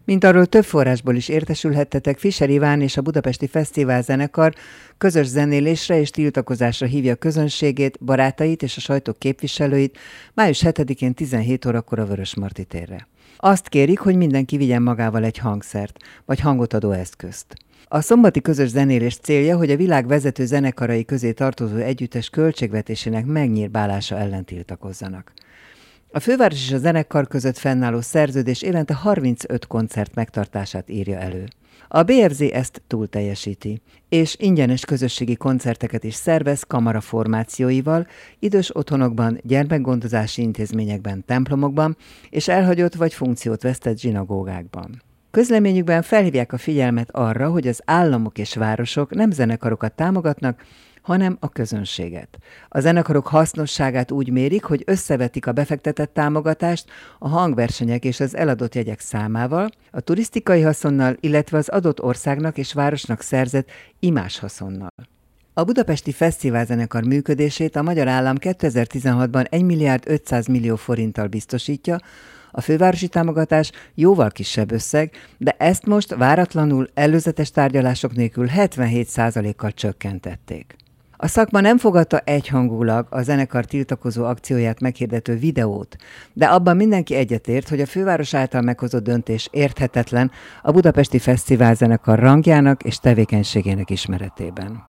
Mint arról több forrásból is értesülhettetek, Fischer Iván és a Budapesti Fesztivál zenekar közös zenélésre és tiltakozásra hívja a közönségét, barátait és a sajtó képviselőit május 7-én 17 órakor a Vörösmarty térre. Azt kérik, hogy mindenki vigyen magával egy hangszert, vagy hangot adó eszközt. A szombati közös zenélés célja, hogy a világ vezető zenekarai közé tartozó együttes költségvetésének megnyírbálása ellen tiltakozzanak. A főváros és a zenekar között fennálló szerződés évente 35 koncert megtartását írja elő. A BFZ ezt túlteljesíti, és ingyenes közösségi koncerteket is szervez kamaraformációival, idős otthonokban, gyermekgondozási intézményekben, templomokban és elhagyott vagy funkciót vesztett zsinagógákban. Közleményükben felhívják a figyelmet arra, hogy az államok és városok nem zenekarokat támogatnak, hanem a közönséget. A zenekarok hasznosságát úgy mérik, hogy összevetik a befektetett támogatást a hangversenyek és az eladott jegyek számával, a turisztikai haszonnal, illetve az adott országnak és városnak szerzett imáshaszonnal. A Budapesti Fesztiválzenekar működését a magyar állam 2016-ban 1 milliárd 500 millió forinttal biztosítja, a fővárosi támogatás jóval kisebb összeg, de ezt most váratlanul előzetes tárgyalások nélkül 77%-kal csökkentették. A szakma nem fogadta egyhangulag a zenekar tiltakozó akcióját meghirdető videót, de abban mindenki egyetért, hogy a főváros által meghozott döntés érthetetlen a Budapesti Fesztiválzenekar rangjának és tevékenységének ismeretében.